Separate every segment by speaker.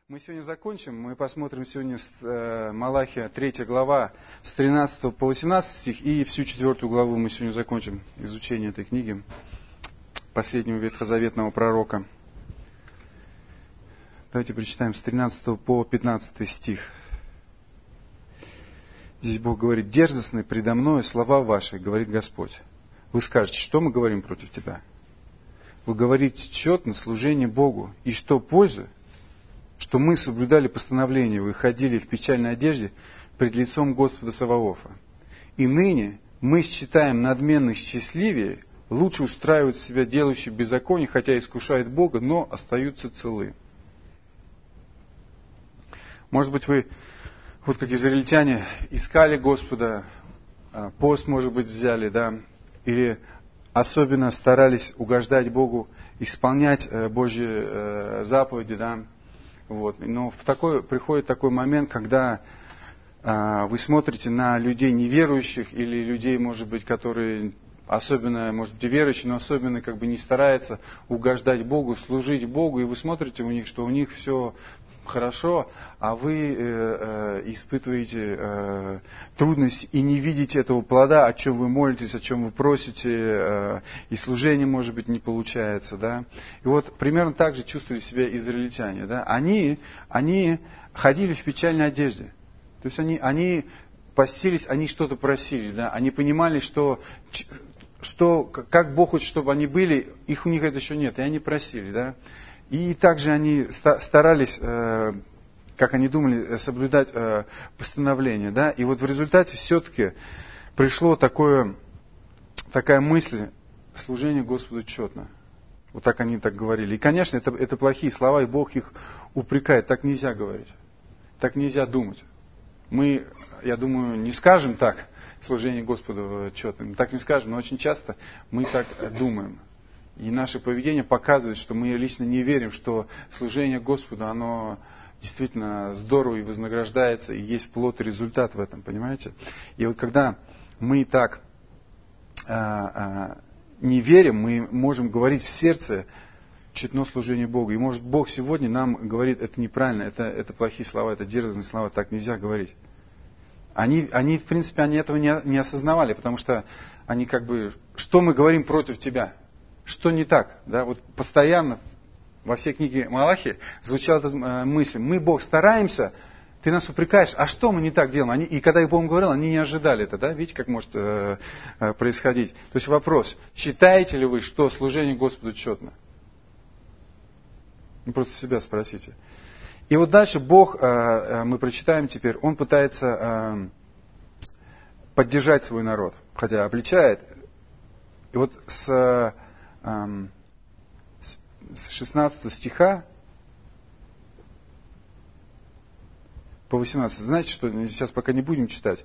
Speaker 1: Мы сегодня закончим, мы посмотрим сегодня с Малахия 3 глава с 13 по 18 стих, и всю 4 главу мы сегодня закончим изучение этой книги, последнего ветхозаветного пророка. Давайте прочитаем с 13 по 15 стих. Здесь Бог говорит: «Дерзостны предо мною слова ваши, говорит Господь». Вы скажете: что мы говорим против тебя? Вы говорите тщетно служение Богу, и что пользу? Что мы соблюдали постановление его и ходили в печальной одежде пред лицом Господа Саваофа. И ныне мы считаем надменных счастливее, лучше устраивают себя делающие беззаконие, хотя искушают Бога, но остаются целы. Может быть, вы, вот как израильтяне, искали Господа, пост, может быть, взяли, да, или особенно старались угождать Богу, исполнять Божьи заповеди, да. Вот. Но приходит такой момент, когда вы смотрите на людей неверующих или людей, может быть, которые особенно, может быть, верующие, но особенно не стараются угождать Богу, служить Богу, и вы смотрите у них, что у них все хорошо, а вы испытываете трудности и не видите этого плода, о чем вы молитесь, о чем вы просите, и служение, может быть, не получается. Да? И вот примерно так же чувствовали себя израильтяне. Да? Они ходили в печальной одежде. То есть они постились, они что-то просили. Да? Они понимали, как Бог хочет, чтобы они были, у них это еще нет, и они просили. Да? И также они старались, как они думали, соблюдать постановление. Да? И вот в результате все-таки пришло такая мысль: служение Господу тщетно. Вот так они так говорили. И, конечно, это плохие слова, и Бог их упрекает. Так нельзя говорить. Так нельзя думать. Мы, я думаю, не скажем так: служение Господу тщетно. Так не скажем, но очень часто мы так думаем. И наше поведение показывает, что мы лично не верим, что служение Господу, оно действительно здорово и вознаграждается, и есть плод и результат в этом, понимаете? И вот когда мы так не верим, мы можем говорить в сердце тщетно служение Богу. И может Бог сегодня нам говорит: это неправильно, это плохие слова, это дерзостные слова, так нельзя говорить. Они в принципе, этого не осознавали, потому что они что мы говорим против тебя? Что не так? Да? Вот постоянно во всей книге Малахии звучала эта мысль: мы, Бог, стараемся, ты нас упрекаешь, а что мы не так делаем? И когда Бог говорил, они не ожидали это. Да? Видите, как может происходить? То есть вопрос: считаете ли вы, что служение Господу тщетно? Просто себя спросите. И вот дальше Бог, мы прочитаем теперь, Он пытается поддержать свой народ, хотя обличает. И вот с 16 стиха по 18. Знаете, что сейчас пока не будем читать.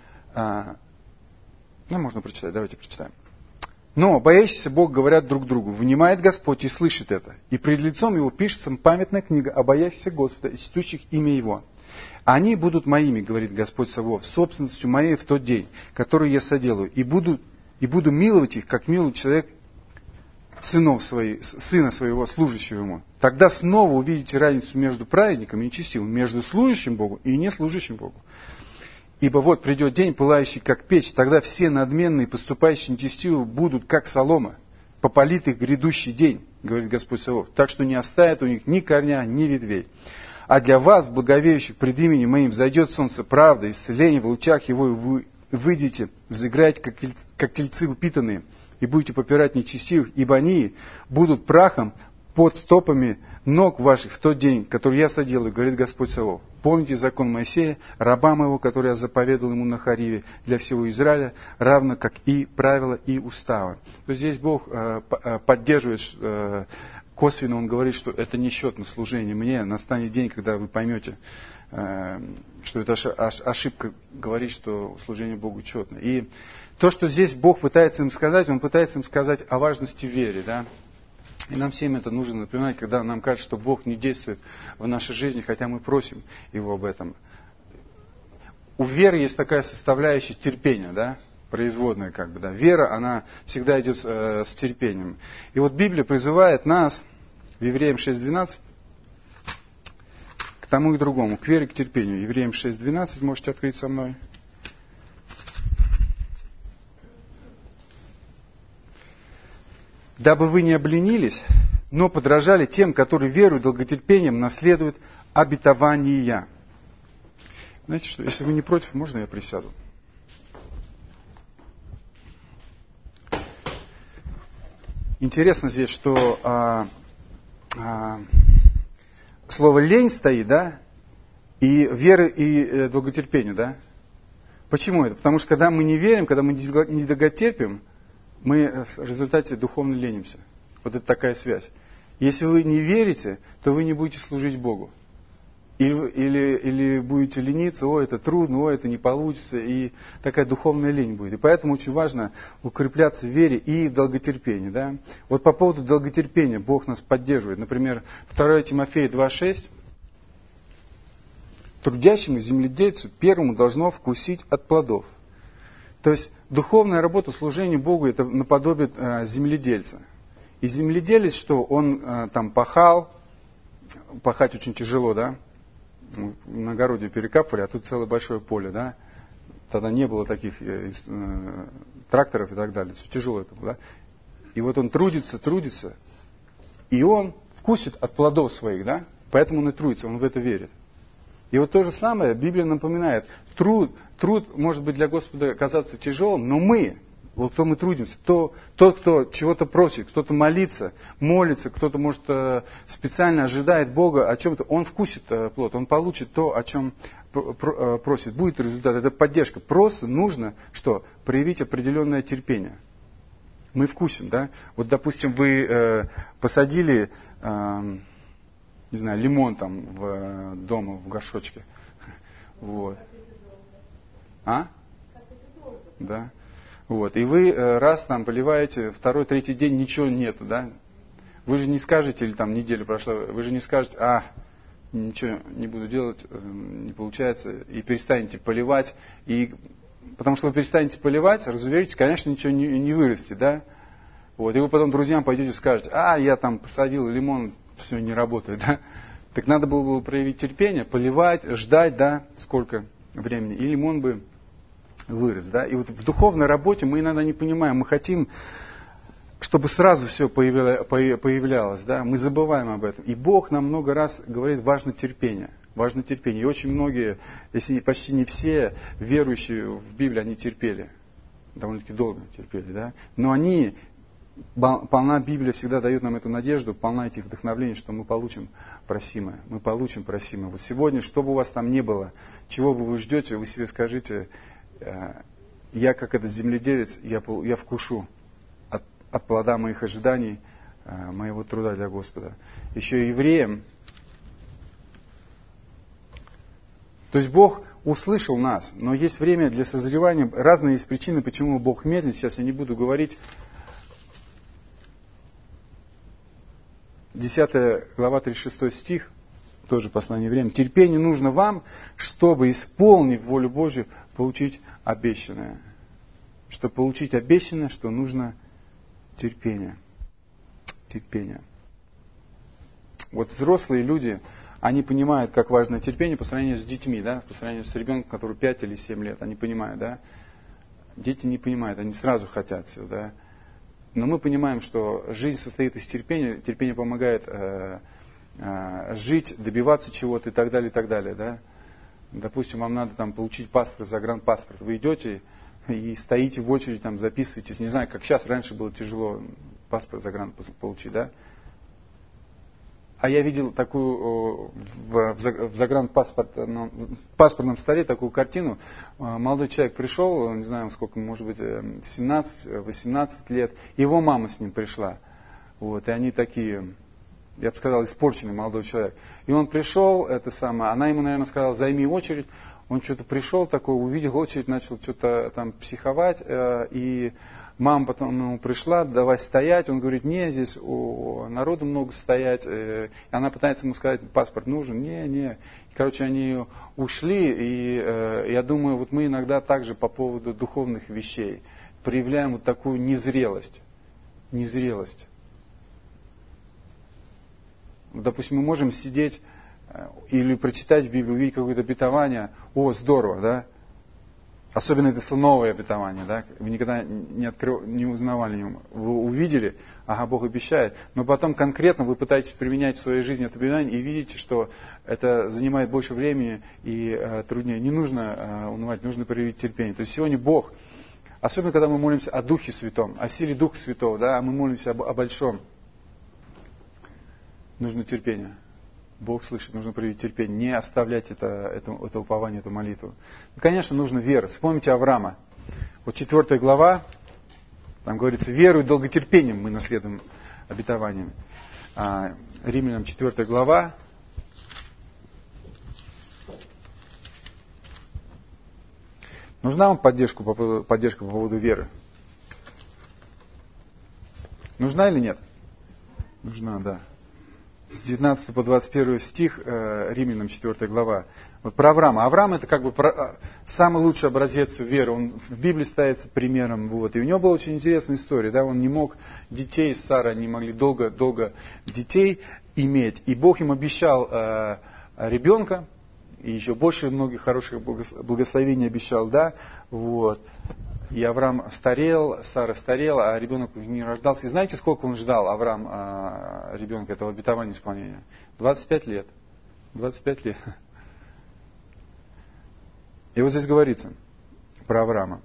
Speaker 1: Можно прочитать, давайте прочитаем. «Но боящиеся Бога говорят друг другу: внимает Господь и слышит это. И пред лицом Его пишется памятная книга о боящихся Господа и чтущих имя Его. Они будут моими, говорит Господь Саваоф, собственностью моей в тот день, который я соделаю, и буду миловать их, как милует человек сына своего, служащего ему. Тогда снова увидите разницу между праведником и нечестивым, между служащим Богу и неслужащим Богу. Ибо вот придет день, пылающий как печь, тогда все надменные, поступающие нечестиво, будут как солома, попалит их грядущий день, говорит Господь Саваоф. Так что не оставит у них ни корня, ни ветвей. А для вас, благовеющих пред именем моим, взойдет солнце правды, исцеление в лучах его, и вы выйдете, взыграете, как тельцы упитанные, и будете попирать нечестивых, ибо они будут прахом под стопами ног ваших в тот день, который я соделаю, говорит Господь Саваоф. Помните закон Моисея, раба моего, который я заповедал ему на Хариве для всего Израиля, равно как и правила и уставы». То есть здесь Бог поддерживает, косвенно Он говорит, что это несчетно служение мне. Настанет день, когда вы поймете, что это ошибка говорить, что служение Богу четно. И то, что здесь Бог пытается им сказать, Он пытается им сказать о важности веры. Да? И нам всем это нужно напоминать, когда нам кажется, что Бог не действует в нашей жизни, хотя мы просим Его об этом. У веры есть такая составляющая терпения, да? Производная да. Вера, она всегда идет с терпением. И вот Библия призывает нас, в Евреям 6:12, тому и другому, к вере, к терпению. Евреям 6:12 можете открыть со мной. Дабы вы не обленились, но подражали тем, которые верою и долготерпением наследуют обетования. Знаете что, если вы не против, можно я присяду? Интересно здесь, что слово лень стоит, да, и веры и долготерпению, да. Почему это? Потому что когда мы не верим, когда мы не долготерпим, мы в результате духовно ленимся. Вот это такая связь. Если вы не верите, то вы не будете служить Богу. Или будете лениться, это трудно, это не получится, и такая духовная лень будет. И поэтому очень важно укрепляться в вере и в долготерпении. Да? Вот по поводу долготерпения Бог нас поддерживает. Например, 2 Тимофея 2:6. Трудящему земледельцу первому должно вкусить от плодов. То есть духовная работа, служение Богу, это наподобие земледельца. И земледелец, что он там пахал, пахать очень тяжело, да? На огороде перекапывали, а тут целое большое поле, да? Тогда не было таких тракторов и так далее, все тяжело это было, да? И вот он трудится, и он вкусит от плодов своих, да? Поэтому он и трудится, он в это верит. И вот то же самое Библия напоминает. Труд может быть для Господа казаться тяжелым, но вот кто мы трудимся, тот, кто чего-то просит, кто-то молится, кто-то, может, специально ожидает Бога о чем-то, он вкусит плод, он получит то, о чем просит. Будет результат, это поддержка. Просто нужно, проявить определенное терпение. Мы вкусим, да? Вот, допустим, вы посадили, не знаю, лимон там дома в горшочке. Вот. Да. Вот. И вы раз там поливаете, второй, третий день ничего нету, да? Вы же не скажете, или там неделя прошла, вы же не скажете, ничего не буду делать, не получается, и перестанете поливать. Потому что вы перестанете поливать, разуверитесь, конечно, ничего не вырастет, да? Вот. И вы потом друзьям пойдете и скажете, я там посадил лимон, все не работает, да? Так надо было бы проявить терпение, поливать, ждать, да, сколько времени, и лимон бы вырос, да. И вот в духовной работе мы иногда не понимаем, мы хотим, чтобы сразу все появлялось, да, мы забываем об этом. И Бог нам много раз говорит, важно терпение. И очень многие, если почти не все верующие в Библию, они терпели, довольно-таки долго терпели, да. Но полна Библия всегда дает нам эту надежду, полна этих вдохновлений, что мы получим просимое. Вот сегодня, что бы у вас там ни было, чего бы вы ждете, вы себе скажите, я как этот земледелец, я вкушу от плода моих ожиданий, моего труда для Господа. Еще евреям. То есть Бог услышал нас, но есть время для созревания. Разные есть причины, почему Бог медлит. Сейчас я не буду говорить. 10 глава, 36 стих, тоже послание время. Терпение нужно вам, чтобы, исполнив волю Божью, получить обещанное. Чтобы получить обещанное, что нужно терпение. Вот взрослые люди, они понимают, как важно терпение по сравнению с детьми, да, по сравнению с ребенком, который 5 или 7 лет. Они понимают, да. Дети не понимают, они сразу хотят все, да. Но мы понимаем, что жизнь состоит из терпения. Терпение помогает жить, добиваться чего-то и так далее, да. Допустим, вам надо там получить паспорт, загранпаспорт. Вы идете и стоите в очереди, там записываетесь. Не знаю, как сейчас, раньше было тяжело паспорт загранпаспорт получить, да. А я видел такую в паспортном столе такую картину. Молодой человек пришел, не знаю, сколько, может быть, 17-18 лет. Его мама с ним пришла. Вот, и они такие, я бы сказал, испорченный молодой человек. И он пришел, она ему, наверное, сказала, займи очередь. Он что-то пришел такой, увидел очередь, начал что-то там психовать. И мама потом ему пришла, давай стоять. Он говорит, не, здесь народу много стоять. И она пытается ему сказать, паспорт нужен. Не. Короче, они ушли. И я думаю, вот мы иногда также по поводу духовных вещей проявляем вот такую незрелость. Допустим, мы можем сидеть или прочитать Библию, увидеть какое-то обетование, о, здорово, да? Особенно это новое обетование, да? Вы никогда не узнавали о нем. Вы увидели, ага, Бог обещает, но потом конкретно вы пытаетесь применять в своей жизни это обетование и видите, что это занимает больше времени и труднее. Не нужно унывать, нужно проявить терпение. То есть сегодня Бог, особенно когда мы молимся о Духе Святом, о силе Духа Святого, да, а мы молимся о большом, нужно терпение. Бог слышит, нужно проявить терпение, не оставлять это упование, эту молитву. И, конечно, нужно вера. Вспомните Авраама. Вот 4 глава, там говорится, верой и долготерпением мы наследуем обетованиями. Римлянам 4 глава. Нужна вам поддержка по поводу веры? Нужна или нет? Нужна, да. С 19 по 21 стих, Римлянам 4 глава. Вот про Авраама. Авраам это как бы самый лучший образец веры. Он в Библии ставится примером. Вот. И у него была очень интересная история. Да? Он не мог детей, с Сарой не могли долго детей иметь. И Бог им обещал ребенка. И еще больше многих хороших благословений обещал. Да? Вот. И Авраам старел, Сара старела, а ребенок не рождался. И знаете, сколько он ждал, Авраам, ребенка, этого обетования исполнения? 25 лет. 25 лет. И вот здесь говорится про Авраама.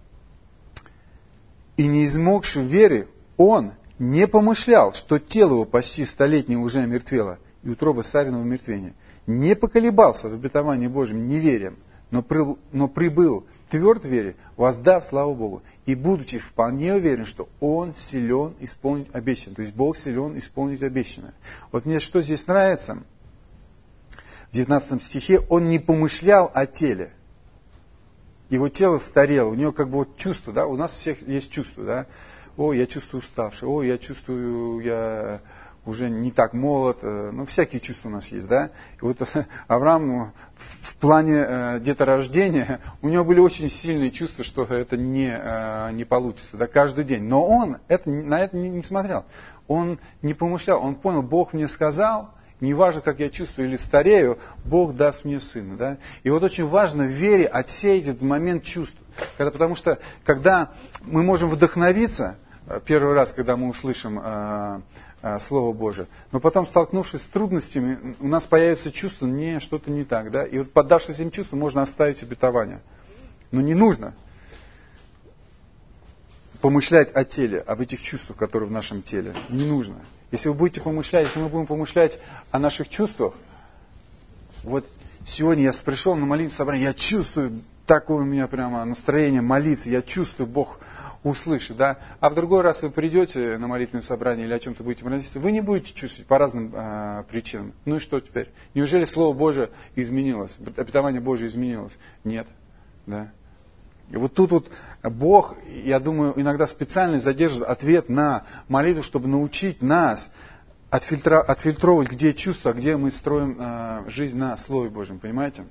Speaker 1: И не измогши в вере, он не помышлял, что тело его почти столетнее уже омертвело, и утроба Сариного мертвения. Не поколебался в обетовании Божьем неверием, но прибыл тверд в вере, воздав славу Богу, и будучи вполне уверен, что Он силен исполнить обещанное. То есть Бог силен исполнить обещанное. Вот мне что здесь нравится, в 19 стихе, он не помышлял о теле. Его тело старело, у него как бы вот чувство, да, у нас у всех есть чувство, да. О, я чувствую уставший, о, я чувствую, я уже не так молод, ну, всякие чувства у нас есть, да. И вот Авраам в плане деторождения, у него были очень сильные чувства, что это не получится, да, каждый день. Но он на это не смотрел, он не помышлял, он понял, Бог мне сказал, неважно, как я чувствую или старею, Бог даст мне сына, да. И вот очень важно в вере отсеять этот момент чувств, потому что, когда мы можем вдохновиться, первый раз, когда мы услышим Слово Божие. Но потом, столкнувшись с трудностями, у нас появится чувство, что-то не так. Да? И вот поддавшись этим чувствам, можно оставить обетование. Но не нужно помышлять о теле, об этих чувствах, которые в нашем теле. Не нужно. Если вы будете помышлять, если мы будем помышлять о наших чувствах, вот сегодня я пришел на молитву собрание, я чувствую, такое у меня прямо настроение молиться, я чувствую, Бог услышит, да, а в другой раз вы придете на молитвенное собрание или о чем-то будете молиться, вы не будете чувствовать по разным причинам. Ну и что теперь? Неужели Слово Божие изменилось? Обетование Божие изменилось? Нет, да. И вот тут вот Бог, я думаю, иногда специально задержит ответ на молитву, чтобы научить нас отфильтровать, где чувства, где мы строим жизнь на Слове Божьем, понимаете?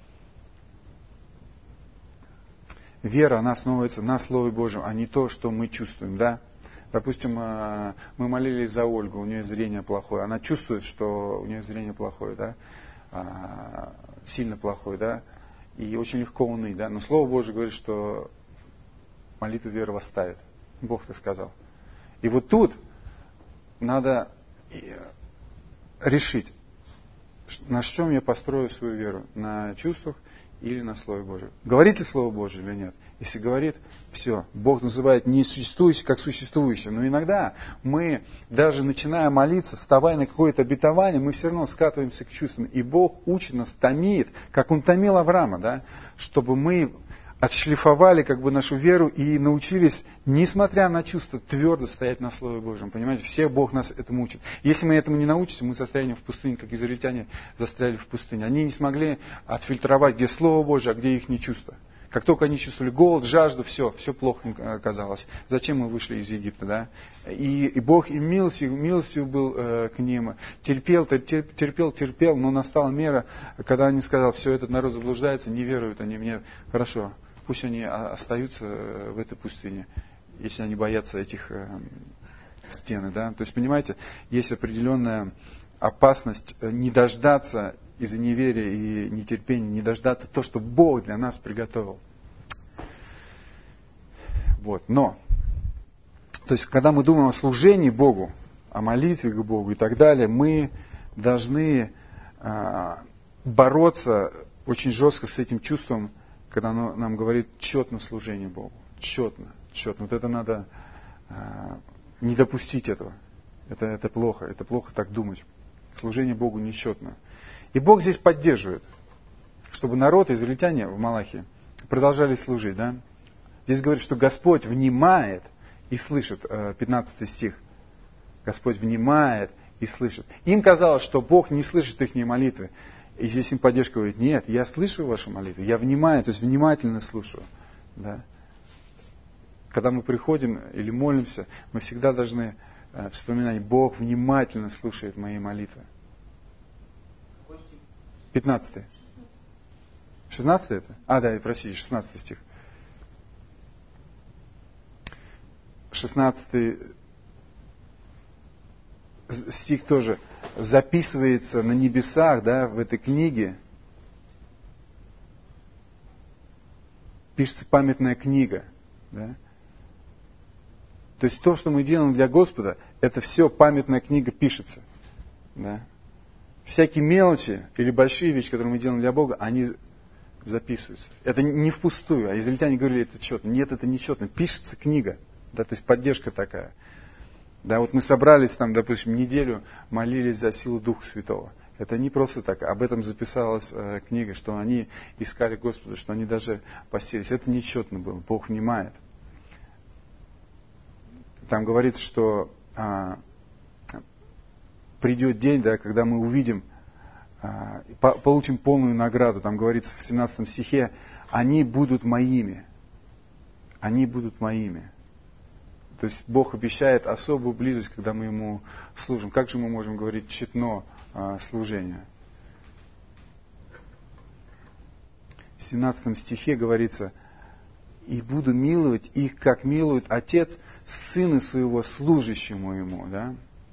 Speaker 1: Вера, она основывается на Слове Божьем, а не то, что мы чувствуем, да. Допустим, мы молились за Ольгу, у нее зрение плохое. Она чувствует, что у нее зрение плохое, да, сильно плохое, да, и очень легко уныть, да. Но Слово Божье говорит, что молитва веры восставит. Бог так сказал. И вот тут надо решить, на чем я построю свою веру, на чувствах или на Слове Божьем. Говорит ли Слово Божие или нет? Если говорит, все, Бог называет несуществующее как существующее. Но иногда мы, даже начиная молиться, вставая на какое-то обетование, мы все равно скатываемся к чувствам. И Бог учит нас, томит, как Он томил Авраама, да, чтобы мы отшлифовали как бы нашу веру и научились, несмотря на чувства, твердо стоять на Слове Божьем. Понимаете, всех Бог нас этому учит. Если мы этому не научимся, мы застрянем в пустыне, как израильтяне застряли в пустыне. Они не смогли отфильтровать, где Слово Божие, а где их не чувства. Как только они чувствовали голод, жажду, все плохо им казалось. Зачем мы вышли из Египта, да? И Бог им милостив был к ним, терпел, но настала мера, когда они сказали, все, этот народ заблуждается, не веруют они мне, хорошо. Пусть они остаются в этой пустыне, если они боятся этих стен. Да? То есть, понимаете, есть определенная опасность не дождаться из-за неверия и нетерпения, не дождаться то, что Бог для нас приготовил. Вот. Но, то есть, когда мы думаем о служении Богу, о молитве к Богу и так далее, мы должны бороться очень жестко с этим чувством, когда оно нам говорит четно служение Богу. Четно. Вот это надо не допустить этого. Это плохо. Это плохо так думать. Служение Богу нечетно. И Бог здесь поддерживает, чтобы народ, израильтяне в Малахии, продолжали служить. Да? Здесь говорит, что Господь внимает и слышит. 15 стих. Господь внимает и слышит. Им казалось, что Бог не слышит их молитвы. И здесь им поддержка говорит: нет, я слышу ваши молитвы, я внимаю, то есть внимательно слушаю. Да? Когда мы приходим или молимся, мы всегда должны вспоминать: Бог внимательно слушает мои молитвы. 15. 16 это? Да, простите, 16 стих. 16 стих тоже записывается на небесах, да, в этой книге. Пишется памятная книга. Да? То есть то, что мы делаем для Господа, это все памятная книга пишется. Да? Всякие мелочи или большие вещи, которые мы делаем для Бога, они записываются. Это не впустую. А израильтяне говорили: это четно. Нет, это не четно. Пишется книга. Да? То есть поддержка такая. Да, вот мы собрались там, допустим, неделю, молились за силу Духа Святого. Это не просто так. Об этом записалась книга, что они искали Господа, что они даже постились. Это нечетно было. Бог внимает. Там говорится, что придет день, да, когда мы увидим, получим полную награду. Там говорится в 17 стихе: они будут моими. Они будут моими. То есть Бог обещает особую близость, когда мы Ему служим. Как же мы можем говорить тщетно служение? В 17 стихе говорится: «И буду миловать их, как милует Отец Сына Своего, служащему Ему». Да?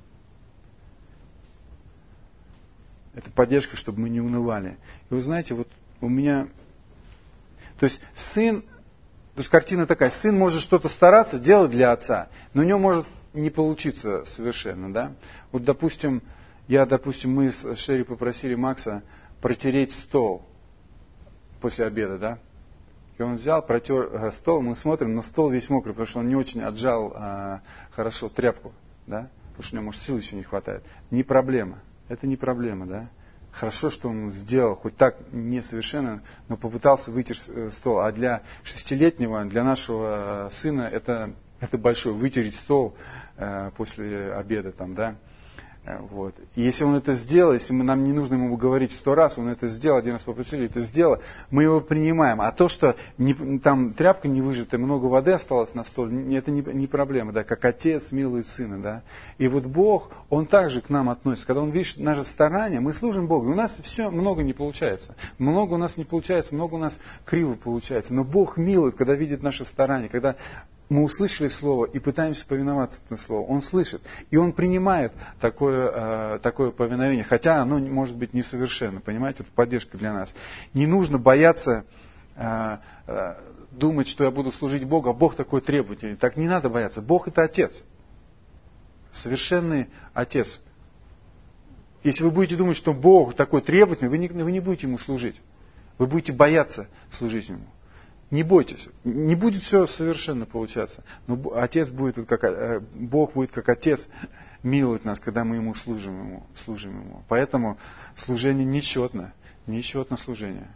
Speaker 1: Это поддержка, чтобы мы не унывали. И вы знаете, вот у меня... То есть сын... То есть картина такая: сын может что-то стараться делать для отца, но у него может не получиться совершенно. Да? Вот, допустим, мы с Шерри попросили Макса протереть стол после обеда. Да? И он взял, протер стол, мы смотрим, но стол весь мокрый, потому что он не очень отжал хорошо тряпку. Да? Потому что у него, может, сил еще не хватает. Не проблема. Это не проблема. Да? Хорошо, что он сделал, хоть так несовершенно, но попытался вытереть стол. А для 6-летнего, для нашего сына, это большое, вытереть стол после обеда. Там, да? Вот. И если он это сделал, если нам не нужно ему говорить 100 раз, он это сделал, один раз попросили, это сделал, мы его принимаем. А то, что там тряпка не выжата, много воды осталось на столе, это не проблема, да, как отец милует сына. Да. И вот Бог, Он также к нам относится. Когда Он видит наше старание, мы служим Богу, и у нас все много не получается. Много у нас не получается, много у нас криво получается. Но Бог милует, когда видит наше старание, когда мы услышали слово и пытаемся повиноваться этому слову. Он слышит. И Он принимает такое повиновение. Хотя оно может быть несовершенно. Понимаете, это поддержка для нас. Не нужно бояться думать, что я буду служить Богу, а Бог такой требовательный. Так не надо бояться. Бог это Отец. Совершенный Отец. Если вы будете думать, что Бог такой требовательный, вы не будете Ему служить. Вы будете бояться служить Ему. Не бойтесь, не будет все совершенно получаться, но Бог будет как Отец миловать нас, когда мы Ему служим Ему. Поэтому служение нечетно служение.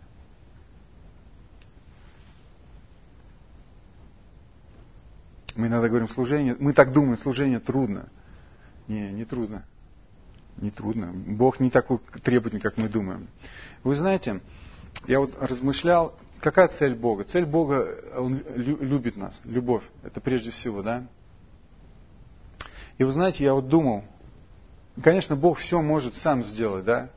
Speaker 1: Мы иногда говорим служение, мы так думаем, служение трудно. Не трудно. Не трудно. Бог не такой требовательный, как мы думаем. Вы знаете, я вот размышлял, какая цель Бога? Цель Бога, Он любит нас. Любовь. Это прежде всего, да? И вы знаете, я вот думал, конечно, Бог все может сам сделать, да?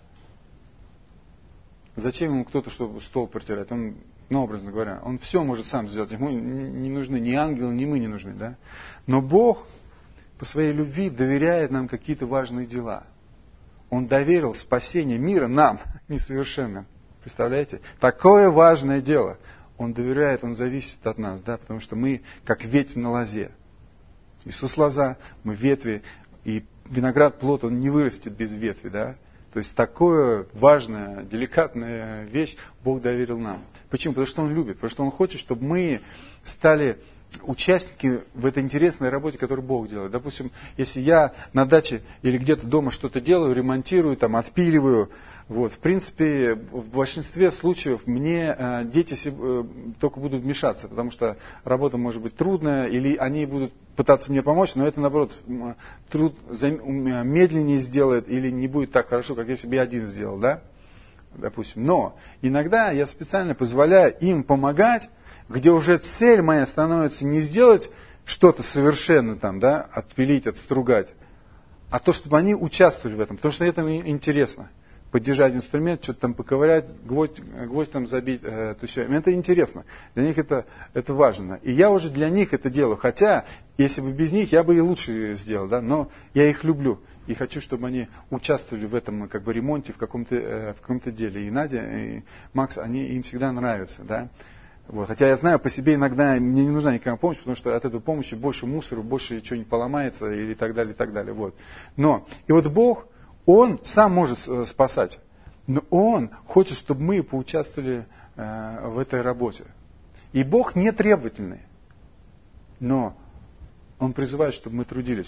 Speaker 1: Зачем Ему кто-то, чтобы стол протирать? Он, образно говоря, Он все может сам сделать. Ему не нужны ни ангелы, ни мы не нужны, да? Но Бог по своей любви доверяет нам какие-то важные дела. Он доверил спасение мира нам, несовершенным. Представляете? Такое важное дело. Он доверяет, Он зависит от нас, да, потому что мы как ветвь на лозе. Иисус лоза, мы ветви, и виноград, плод, он не вырастет без ветви, да. То есть такое важная, деликатная вещь Бог доверил нам. Почему? Потому что Он любит, потому что Он хочет, чтобы мы стали участники в этой интересной работе, которую Бог делает. Допустим, если я на даче или где-то дома что-то делаю, ремонтирую, там, отпиливаю, вот, в принципе, в большинстве случаев мне дети только будут вмешаться, потому что работа может быть трудная, или они будут пытаться мне помочь, но это, наоборот, труд медленнее сделает или не будет так хорошо, как если бы я один сделал, да, допустим. Но иногда я специально позволяю им помогать, где уже цель моя становится не сделать что-то совершенно там, да, отпилить, отстругать, а то, чтобы они участвовали в этом, потому что это им интересно. Поддержать инструмент, что-то там поковырять, гвоздь там забить, то все. Им это интересно. Для них это важно. И я уже для них это делаю. Хотя, если бы без них, я бы и лучше сделал, да, но я их люблю. И хочу, чтобы они участвовали в этом как бы ремонте, в каком-то деле. И Надя, и Макс, им всегда нравятся, да. Вот. Хотя я знаю по себе, иногда мне не нужна никакая помощь, потому что от этой помощи больше мусора, больше чего-нибудь поломается или так далее, и так далее. Вот. Но, и вот Бог, Он сам может спасать, но Он хочет, чтобы мы поучаствовали в этой работе. И Бог не требовательный, но Он призывает, чтобы мы трудились.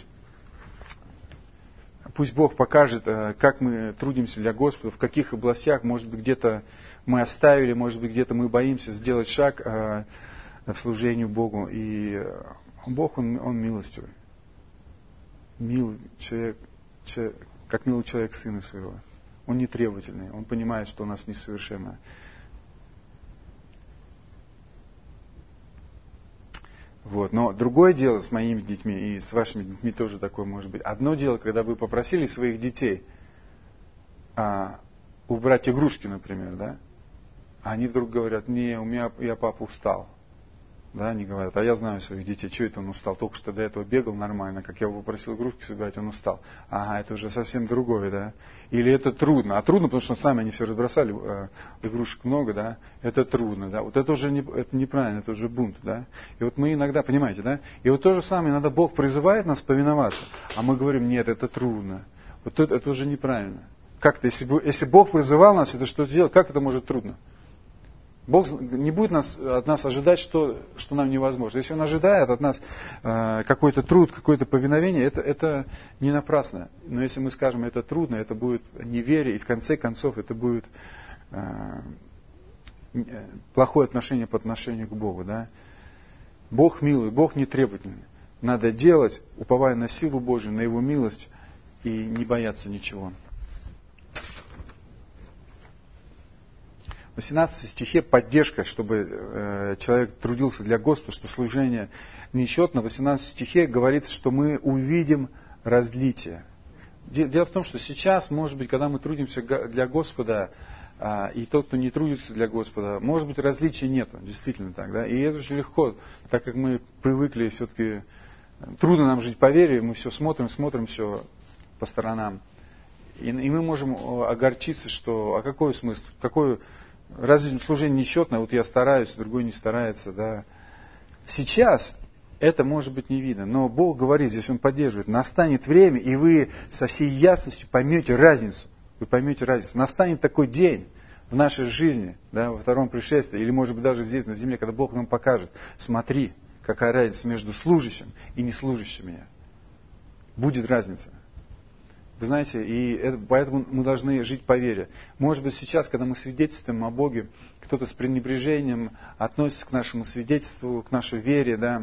Speaker 1: Пусть Бог покажет, как мы трудимся для Господа, в каких областях, может быть, где-то мы оставили, может быть, где-то мы боимся сделать шаг в служении Богу. И Бог, Он милостивый. Милый человек, как милый человек сына своего. Он не требовательный, Он понимает, что у нас несовершенно. Вот. Но другое дело с моими детьми и с вашими детьми тоже такое может быть. Одно дело, когда вы попросили своих детей убрать игрушки, например, да, а они вдруг говорят: не, я папа устал. Да, они говорят: а я знаю своих детей, что это он устал, только что до этого бегал нормально, как я его попросил игрушки собирать, он устал. Ага, это уже совсем другое, да. Или это трудно. А трудно, потому что сами они все разбросали, игрушек много, да. Это трудно, да. Вот это уже это неправильно, это уже бунт, да. И вот мы иногда, понимаете, да. И вот то же самое, иногда Бог призывает нас повиноваться, а мы говорим: нет, это трудно. Вот это уже неправильно. Как-то, если Бог призывал нас это что-то делать, как это может трудно? Бог не будет от нас ожидать, что нам невозможно. Если Он ожидает от нас какой-то труд, какое-то повиновение, это не напрасно. Но если мы скажем: это трудно, это будет неверие, и в конце концов это будет плохое отношение по отношению к Богу. Да? Бог милый, Бог не требовательный. Надо делать, уповая на силу Божию, на Его милость, и не бояться ничего. В 18 стихе поддержка, чтобы человек трудился для Господа, что служение нечетно. В 18 стихе говорится, что мы увидим различия. Дело в том, что сейчас, может быть, когда мы трудимся для Господа, и тот, кто не трудится для Господа, может быть, различий нету, действительно так, да. И это очень легко, так как мы привыкли все-таки, трудно нам жить по вере, мы все смотрим все по сторонам. И мы можем огорчиться, что, а какой смысл, разве служение нечетное, вот я стараюсь, другой не старается, да. Сейчас это может быть не видно, но Бог говорит, здесь Он поддерживает: настанет время, и вы со всей ясностью поймете разницу. Вы поймете разницу. Настанет такой день в нашей жизни, да, во втором пришествии, или может быть даже здесь на земле, когда Бог нам покажет: смотри, какая разница между служащим и неслужащим меня. Будет разница. Вы знаете, поэтому мы должны жить по вере. Может быть, сейчас, когда мы свидетельствуем о Боге, кто-то с пренебрежением относится к нашему свидетельству, к нашей вере, да.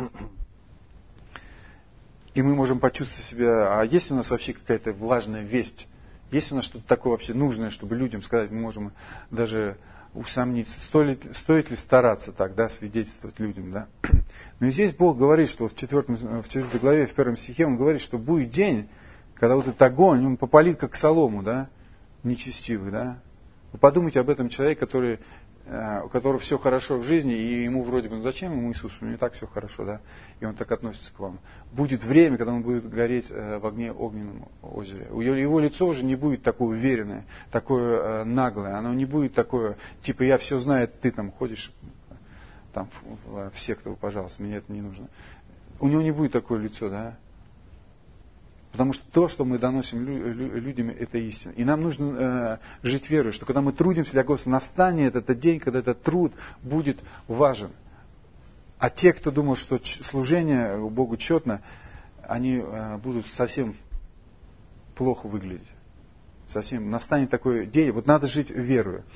Speaker 1: И мы можем почувствовать себя: а есть у нас вообще какая-то важная весть? Есть у нас что-то такое вообще нужное, чтобы людям сказать? Мы можем даже усомниться, стоит ли стараться так, да, свидетельствовать людям, да. Но и здесь Бог говорит, что в 4 главе, в 1 стихе Он говорит, что будет день, когда вот этот огонь, он попалит как солому, да, нечестивый, да. Вы подумайте об этом человеке, который у которого все хорошо в жизни, и ему вроде бы, зачем ему Иисус, у него и так все хорошо, да, и он так относится к вам. Будет время, когда он будет гореть в огне огненном озере. Его лицо уже не будет такое уверенное, такое наглое, оно не будет такое, типа я все знаю, ты там ходишь там, в секту, пожалуйста, мне это не нужно. У него не будет такое лицо, да. Потому что то, что мы доносим людям, это истина. И нам нужно жить верой, что когда мы трудимся для Господа, настанет этот день, когда этот труд будет важен. А те, кто думал, что служение Богу четно, они будут совсем плохо выглядеть. Совсем настанет такой день. Вот надо жить верою.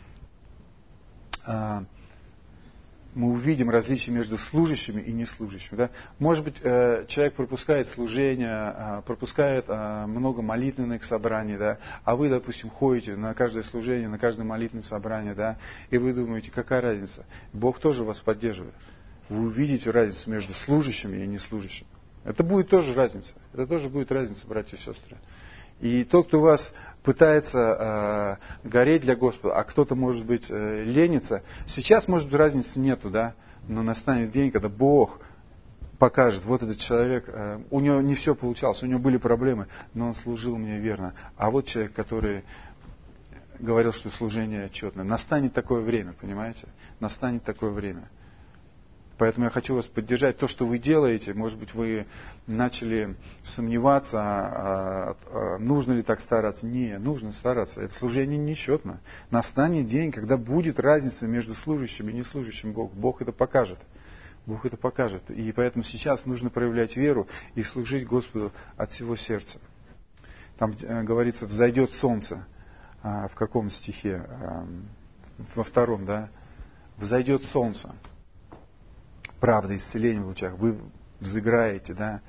Speaker 1: Мы увидим различия между служащими и неслужащими. Да? Может быть, человек пропускает служение, пропускает много молитвенных собраний, да? А вы, допустим, ходите на каждое служение, на каждое молитвенное собрание, да? И вы думаете, какая разница? Бог тоже вас поддерживает. Вы увидите разницу между служащими и неслужащими. Это будет тоже разница. Это тоже будет разница, братья и сестры. И тот, кто вас пытается гореть для Господа, а кто-то, может быть, ленится, сейчас, может быть, разницы нету, да, но настанет день, когда Бог покажет, вот этот человек, у него не все получалось, у него были проблемы, но он служил мне верно. А вот человек, который говорил, что служение отчетное. Настанет такое время, понимаете? Настанет такое время. Поэтому я хочу вас поддержать. То, что вы делаете, может быть, вы начали сомневаться, нужно ли так стараться. Не, нужно стараться. Это служение нечетно. Настанет день, когда будет разница между служащим и неслужащим Богу. Бог это покажет. Бог это покажет. И поэтому сейчас нужно проявлять веру и служить Господу от всего сердца. Там говорится, взойдет солнце. В каком стихе? Во втором, да? Взойдет солнце. Правда, исцеление в лучах. Вы взыграете, да.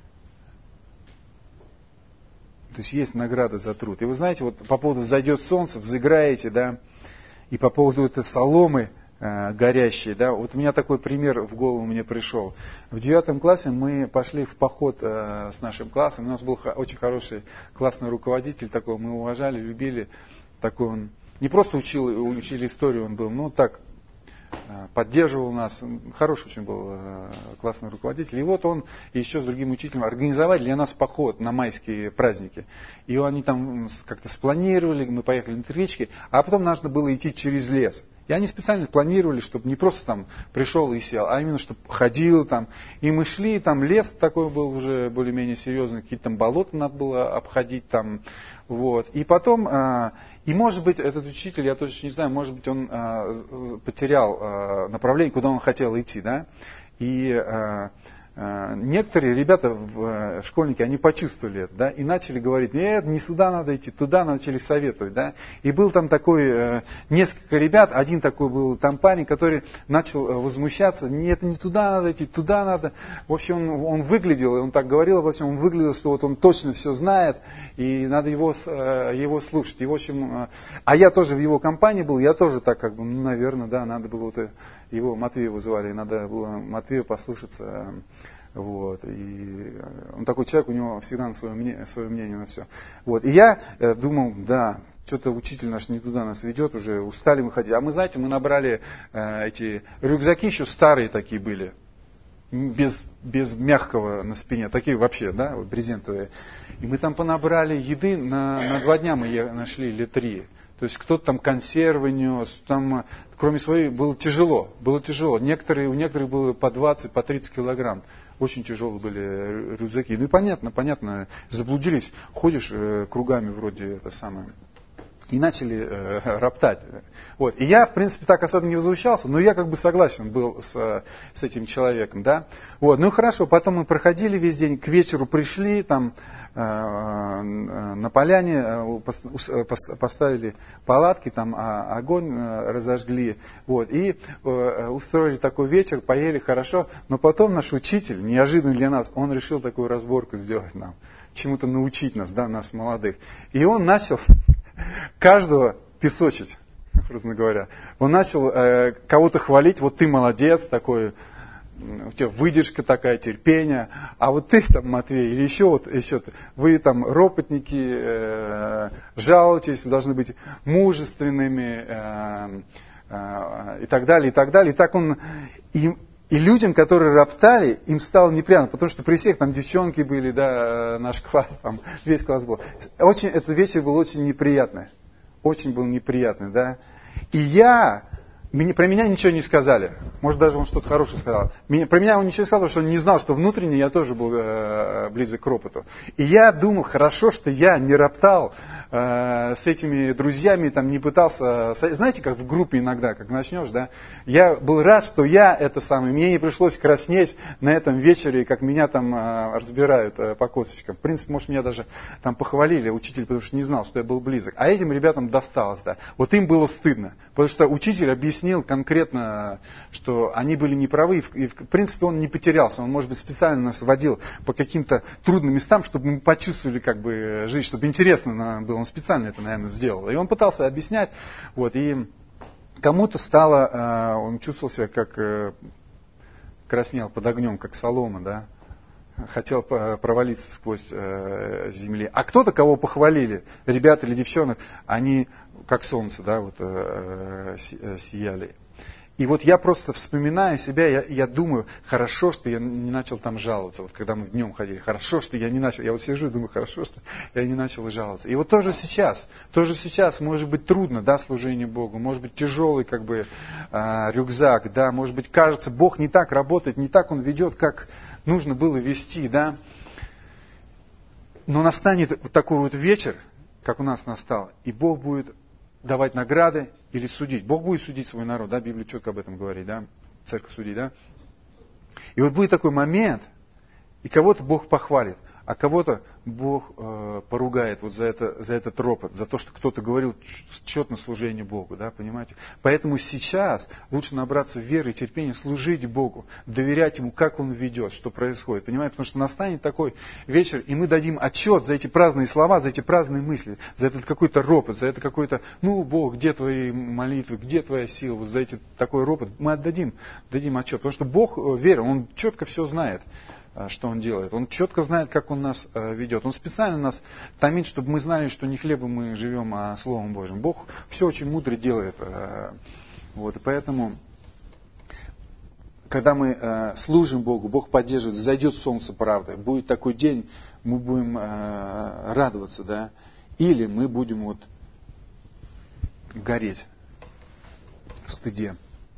Speaker 1: То есть награда за труд. И вы знаете, вот по поводу «взойдет солнце», взыграете, да. И по поводу этой соломы горящей, да. Вот у меня такой пример в голову мне пришел. В 9 классе мы пошли в поход с нашим классом. У нас был очень хороший классный руководитель такой. Мы уважали, любили. Такой он не просто учили историю, он был, ну так, поддерживал нас, хороший очень был классный руководитель. И вот он еще с другим учителем организовали для нас поход на майские праздники. И они там как-то спланировали, мы поехали на электричке, а потом нужно было идти через лес. И они специально планировали, чтобы не просто там пришел и сел, а именно, чтобы ходил там. И мы шли, там лес такой был уже более-менее серьезный, какие-то там болота надо было обходить там. Вот. И потом, и может быть, этот учитель, я точно не знаю, может быть, он потерял направление, куда он хотел идти, да. И некоторые ребята, школьники, они почувствовали это, да, и начали говорить, нет, не сюда надо идти, туда начали советовать, да. И был там такой, несколько ребят, один такой был там парень, который начал возмущаться, нет, не туда надо идти, туда надо. В общем, он выглядел, и он так говорил обо всем, он выглядел, что вот он точно все знает, и надо его слушать. И, в общем, а я тоже в его компании был, я тоже так как бы, ну, наверное, да, надо было вот его Матвея вызывали, и надо было Матвея послушаться. Вот. И он такой человек, у него всегда свое мнение на все. Вот. И я думал, да, что-то учитель наш не туда нас ведет, уже устали мы ходить. А мы, знаете, мы набрали эти рюкзаки, еще старые такие были, без мягкого на спине, такие вообще, да, вот брезентовые. И мы там понабрали еды, на 2 дня мы нашли или 3. То есть кто-то там консервы нес, там, кроме своей, было тяжело. У некоторых было по 20, по 30 килограмм. Очень тяжелые были рюкзаки. Ну и понятно, заблудились, ходишь кругами вроде это самое. И начали роптать. Вот. И я, в принципе, так особо не возмущался, но я как бы согласен был с этим человеком. Да? Вот. Ну и хорошо, потом мы проходили весь день, к вечеру пришли, там на поляне поставили палатки, там огонь разожгли. Вот. И устроили такой вечер, поели хорошо. Но потом наш учитель, неожиданно для нас, он решил такую разборку сделать нам, чему-то научить нас, да, нас молодых. И он начал каждого песочить, образно говоря. Он начал кого-то хвалить, вот ты молодец, такой, у тебя выдержка такая, терпение, а вот ты там, Матвей, или еще вы там ропотники, жалуетесь, должны быть мужественными, и так далее, и так далее. И так он... И людям, которые роптали, им стало неприятно, потому что при всех там девчонки были, да, наш класс, там весь класс был. Этот вечер был очень неприятный. Очень был неприятный, да. И про меня ничего не сказали. Может, даже он что-то хорошее сказал. Про меня он ничего не сказал, потому что он не знал, что внутренне я тоже был близок к ропоту. И я думал, хорошо, что я не роптал с этими друзьями, там не пытался... Знаете, как в группе иногда, как начнешь, да? Я был рад, что мне не пришлось краснеть на этом вечере, как меня там разбирают по косточкам. В принципе, может, меня даже там похвалили, учитель, потому что не знал, что я был близок. А этим ребятам досталось, да. Вот им было стыдно, потому что учитель объяснил конкретно, что они были неправы, и в принципе он не потерялся. Он, может быть, специально нас водил по каким-то трудным местам, чтобы мы почувствовали как бы жизнь, чтобы интересно нам было. Он специально это, наверное, сделал. И он пытался объяснять. Вот, и кому-то стало, он чувствовал себя как краснел под огнем, как солома, да. Хотел провалиться сквозь земли. А кто-то, кого похвалили, ребята или девчонок, они как солнце, да, вот сияли. И вот я просто, вспоминая себя, я думаю, хорошо, что я не начал там жаловаться. Вот когда мы днем ходили, хорошо, что я не начал. Я вот сижу и думаю, хорошо, что я не начал жаловаться. И вот тоже сейчас может быть трудно, да, служение Богу. Может быть тяжелый как бы рюкзак, да. Может быть кажется, Бог не так работает, не так Он ведет, как нужно было вести, да. Но настанет вот такой вот вечер, как у нас настал, и Бог будет давать награды или судить. Бог будет судить свой народ, да, Библия четко об этом говорит, да, церковь судит, да. И вот будет такой момент, и кого-то Бог похвалит, а кого-то Бог поругает вот за этот ропот, за то, что кто-то говорил четно служение Богу, да, понимаете. Поэтому сейчас лучше набраться веры и терпения, служить Богу, доверять Ему, как Он ведет, что происходит, понимаете. Потому что настанет такой вечер, и мы дадим отчет за эти праздные слова, за эти праздные мысли, за этот какой-то ропот, за это какой-то, Бог, где твои молитвы, где твоя сила, вот за такой ропот мы дадим отчет. Потому что Бог верен, Он четко все знает, что Он делает. Он четко знает, как Он нас ведет. Он специально нас томит, чтобы мы знали, что не хлебом мы живем, а Словом Божьим. Бог все очень мудро делает. Вот, и поэтому, когда мы служим Богу, Бог поддерживает, зайдет солнце правды, будет такой день, мы будем радоваться, да, или мы будем вот гореть в стыде.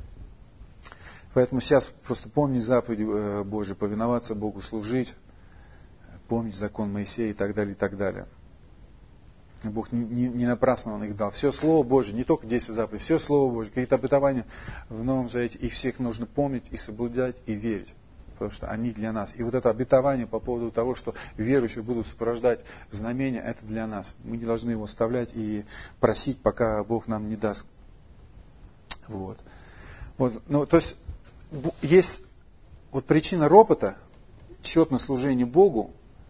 Speaker 1: Поэтому сейчас просто помнить заповеди Божьи, повиноваться Богу, служить, помнить закон Моисея и так далее, и так далее. Бог не напрасно Он их дал. Все Слово Божье, не только 10 заповедей, все Слово Божье, какие-то обетования в Новом Завете, их всех нужно помнить и соблюдать, и верить. Потому что они для нас. И вот это обетование по поводу того, что верующие будут сопровождать знамения, это для нас. Мы не должны его оставлять и просить, пока Бог нам не даст. Вот. То есть вот причина ропота, четное служение Богу,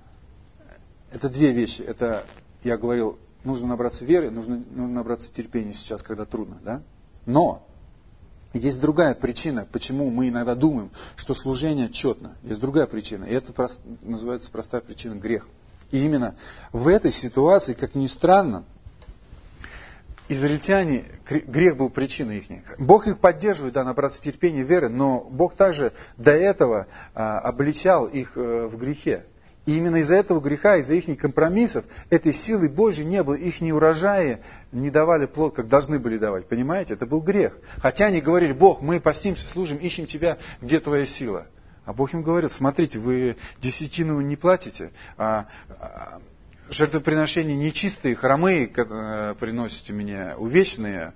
Speaker 1: это две вещи. Это, я говорил, нужно набраться веры, нужно набраться терпения сейчас, когда трудно. Да? Но есть другая причина, почему мы иногда думаем, что служение четно. Есть другая причина. И это называется простая причина — грех. И именно в этой ситуации, как ни странно, израильтяне, грех был причиной их. Бог их поддерживает, да, набраться терпения, веры, но Бог также до этого обличал их в грехе. И именно из-за этого греха, из-за их компромиссов, этой силы Божьей не было, их урожаи не давали плод, как должны были давать. Понимаете? Это был грех. Хотя они говорили: Бог, мы постимся, служим, ищем Тебя, где Твоя сила? А Бог им говорил: смотрите, вы десятину не платите, жертвоприношения нечистые, хромые приносите мне, увечные.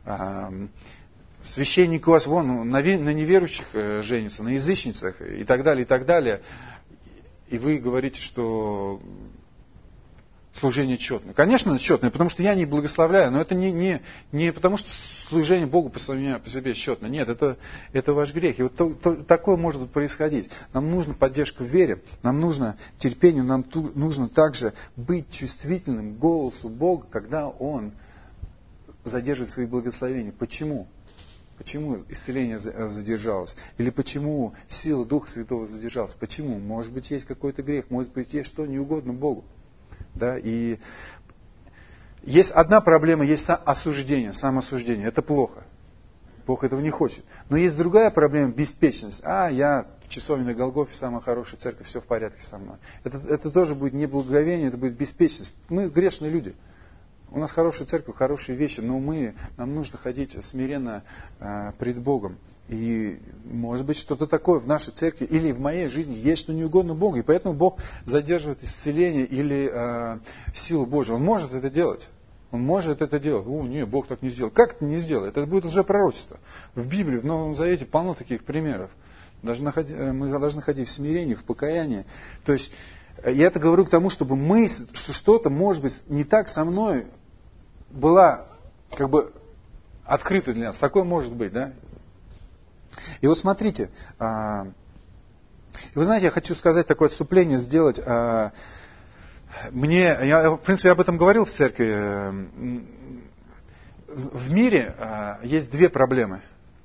Speaker 1: Священник у вас вон на неверующих женится, на язычницах и так далее, и так далее. И вы говорите, что служение четное. Конечно, четное, потому что я не благословляю, но это не потому, что служение Богу по себе четное. Нет, это ваш грех. И вот такое может происходить. Нам нужна поддержка в вере, нам нужно терпение, нам нужно также быть чувствительным к голосу Бога, когда Он задерживает свои благословения. Почему? Почему исцеление задержалось? Или почему сила Духа Святого задержалась? Почему? Может быть, есть какой-то грех, может быть, есть что неугодно Богу. Да? И есть одна проблема, есть осуждение, самоосуждение. Это плохо. Бог этого не хочет. Но есть другая проблема – беспечность. Я в часовне на Голгофе, самая хорошая церковь, все в порядке со мной. Это тоже будет не благоговение, это будет беспечность. Мы грешные люди. У нас хорошая церковь, хорошие вещи, но нам нужно ходить смиренно пред Богом. И может быть что-то такое в нашей церкви или в моей жизни есть, что не угодно Богу. И поэтому Бог задерживает исцеление или силу Божию. Он может это делать. Он может это делать. Нет, Бог так не сделал. Как это не сделает? Это будет лжепророчество. В Библии, в Новом Завете полно таких примеров. Мы должны ходить в смирении, в покаянии. То есть, я это говорю к тому, чтобы что-то, может быть, не так со мной была открыта для нас. Такое может быть, да? И вот смотрите, вы знаете, я хочу сказать такое отступление, сделать. В принципе, я об этом говорил в церкви. В мире есть две проблемы.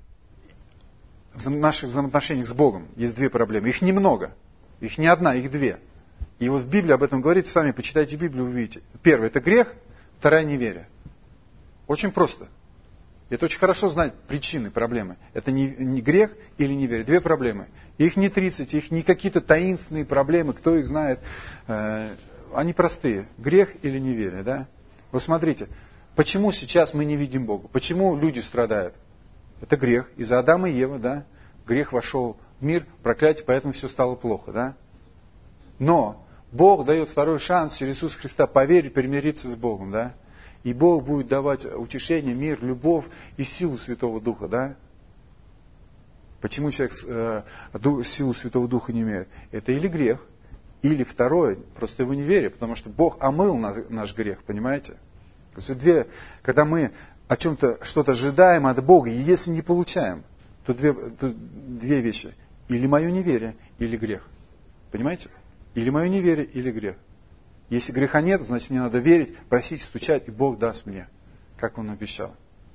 Speaker 1: В наших взаимоотношениях с Богом есть две проблемы. Их немного. Их не одна, их две. И вот в Библии об этом говорится, сами почитайте Библию, увидите. Первое – это грех, второе – неверие. Очень просто. Это очень хорошо знать причины проблемы. Это не грех или неверие. Две проблемы. Их не 30, их не какие-то таинственные проблемы, кто их знает. Они простые. Грех или неверие. Да? Вот смотрите, почему сейчас мы не видим Бога? Почему люди страдают? Это грех. Из-за Адама и Евы, да? Грех вошел в мир, проклятие, поэтому все стало плохо. Да? Но Бог дает второй шанс через Иисуса Христа поверить, примириться с Богом. Да? И Бог будет давать утешение, мир, любовь и силу Святого Духа. Да? Почему человек силу Святого Духа не имеет? Это или грех, или второе, просто его неверие, потому что Бог омыл наш грех, понимаете? То есть когда мы о чем-то что-то ожидаем от Бога, и если не получаем, то две вещи. Или мое неверие, или грех. Понимаете? Или мое неверие, или грех. Если греха нет, значит мне надо верить, просить, стучать, и Бог даст мне, как Он обещал.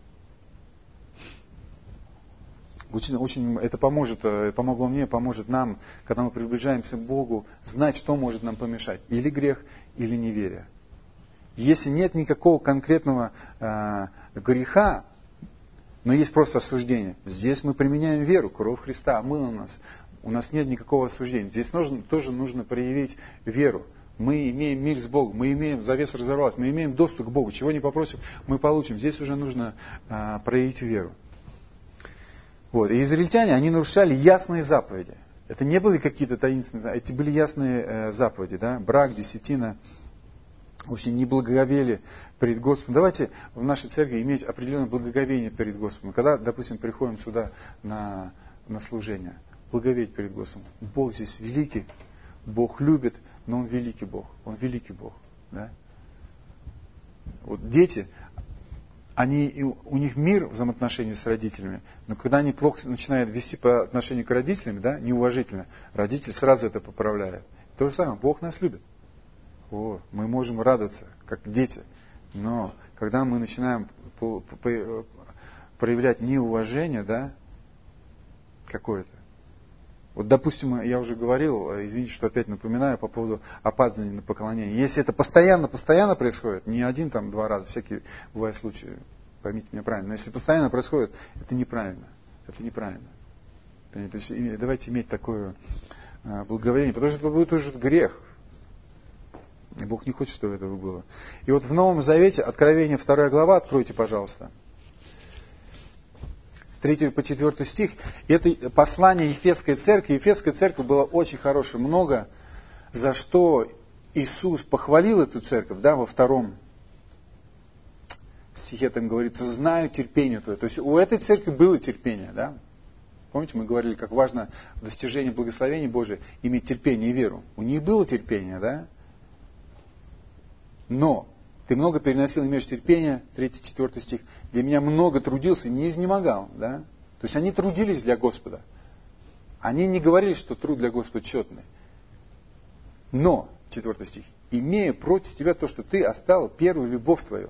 Speaker 1: Очень это помогло мне, поможет нам, когда мы приближаемся к Богу, знать, что может нам помешать. Или грех, или неверие. Если нет никакого конкретного греха, но есть просто осуждение. Здесь мы применяем веру, кровь Христа омыла нас. У нас нет никакого осуждения. Здесь тоже нужно проявить веру. Мы имеем мир с Богом, завеса разорвалась, мы имеем доступ к Богу. Чего не попросим, мы получим. Здесь уже нужно проявить веру. Вот. И израильтяне, они нарушали ясные заповеди. Это не были какие-то таинственные заповеди, это были ясные заповеди. Да? Брак, десятина, в общем, не благоговели перед Господом. Давайте в нашей церкви иметь определенное благоговение перед Господом. Когда, допустим, приходим сюда на служение, благоговеть перед Господом. Бог здесь великий, Бог любит, но Он великий Бог. Он великий Бог. Да? Вот дети, у них мир в взаимоотношении с родителями, но когда они плохо начинают вести по отношению к родителям, да, неуважительно, родитель сразу это поправляет. То же самое, Бог нас любит. Мы можем радоваться, как дети, но когда мы начинаем проявлять неуважение, да, какое-то. Вот, допустим, я уже говорил, извините, что опять напоминаю по поводу опаздывания на поклонение. Если это постоянно происходит, не один, два раза, всякие бывают случаи, поймите меня правильно, но если постоянно происходит, это неправильно. Это неправильно. То есть давайте иметь такое благоговение, потому что это будет уже грех. И Бог не хочет, чтобы этого было. И вот в Новом Завете, Откровение 2 глава, откройте, пожалуйста. 3 по 4 стих. Это послание Ефесской церкви. Ефесская церковь была очень хорошая. Много за что Иисус похвалил эту церковь, да, во 2 стихе там говорится, знаю терпение твое. То есть у этой церкви было терпение, да. Помните, мы говорили, как важно в достижении благословения Божия иметь терпение и веру. У них было терпение, да. Но ты много переносил, имеешь терпение, 3-4 стих, для меня много трудился, не изнемогал. Да? То есть они трудились для Господа. Они не говорили, что труд для Господа четный. Но, 4 стих, имея против тебя то, что ты оставил первую любовь твою.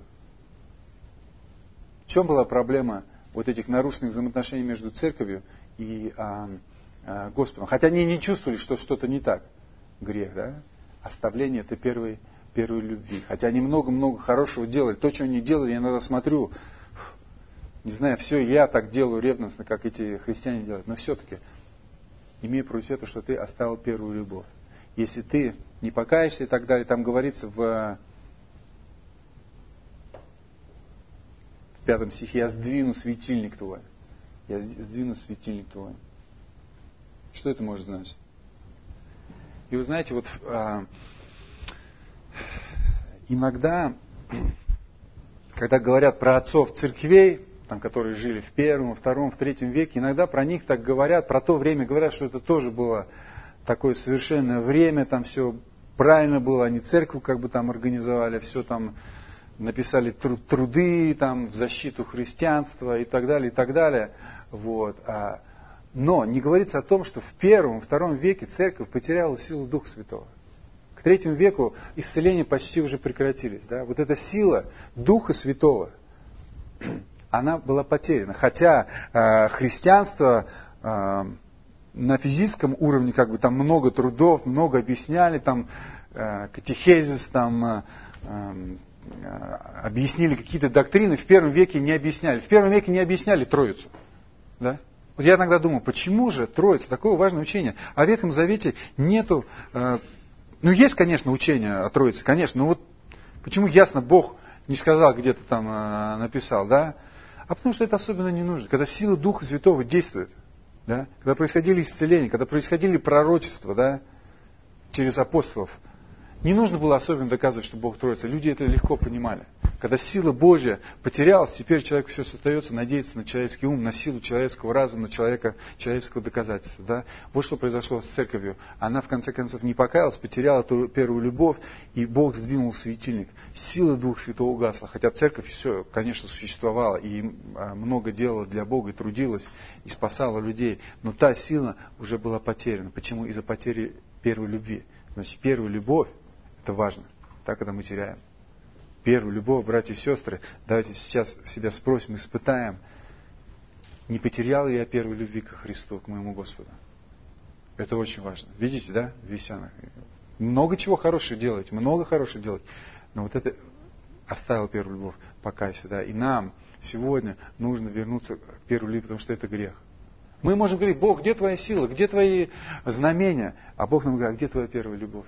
Speaker 1: В чем была проблема вот этих нарушенных взаимоотношений между церковью и Господом? Хотя они не чувствовали, что что-то не так. Грех, да? Оставление это первой любви. Хотя они много-много хорошего делали. То, что они делали, я иногда смотрю, не знаю, все я так делаю ревностно, как эти христиане делают, но все-таки имей против этого, что ты оставил первую любовь. Если ты не покаешься и так далее, там говорится в 5 стихе, я сдвину светильник твой. Я сдвину светильник твой. Что это может значить? И вы знаете, вот иногда, когда говорят про отцов церквей, там, которые жили в 1, 2, 3 веке, иногда про них так говорят, про то время говорят, что это тоже было такое совершенное время, там все правильно было, они церковь как бы там организовали, все там написали труды там, в защиту христианства и так далее, и так далее. Вот. Но не говорится о том, что в 1, 2 веке церковь потеряла силу Духа Святого. К 3 веку исцеления почти уже прекратились. Да? Вот эта сила Духа Святого, она была потеряна. Хотя христианство на физическом уровне, как бы там много трудов, много объясняли, там катехезис, там объяснили какие-то доктрины, в 1 веке не объясняли. В 1 веке не объясняли Троицу. Да? Вот я иногда думаю, почему же Троица, такое важное учение? А в Ветхом Завете нету, есть, конечно, учение о Троице, конечно, но вот почему ясно Бог не сказал, где-то там написал, да? А потому что это особенно не нужно. Когда сила Духа Святого действует, да? Когда происходили исцеления, когда происходили пророчества, да? Через апостолов, не нужно было особенно доказывать, что Бог Троица. Люди это легко понимали. Когда сила Божья потерялась, теперь человек все остается надеяться на человеческий ум, на силу человеческого разума, на человеческого доказательства. Да? Вот что произошло с церковью. Она в конце концов не покаялась, потеряла ту первую любовь, и Бог сдвинул светильник. Сила Духа Святого угасла. Хотя церковь все, конечно, существовала и много делала для Бога, и трудилась, и спасала людей. Но та сила уже была потеряна. Почему? Из-за потери первой любви. Значит, первую любовь, это важно. Так это мы теряем. Первую любовь, братья и сестры, давайте сейчас себя спросим, испытаем, не потерял ли я первой любви ко Христу, к моему Господу. Это очень важно. Видите, да, Весяна? Много чего хорошего делать, много хорошего делать. Но вот это оставил первую любовь, покайся, да. И нам сегодня нужно вернуться к первой любви, потому что это грех. Мы можем говорить, Бог, где твоя сила, где твои знамения? А Бог нам говорит, а где твоя первая любовь?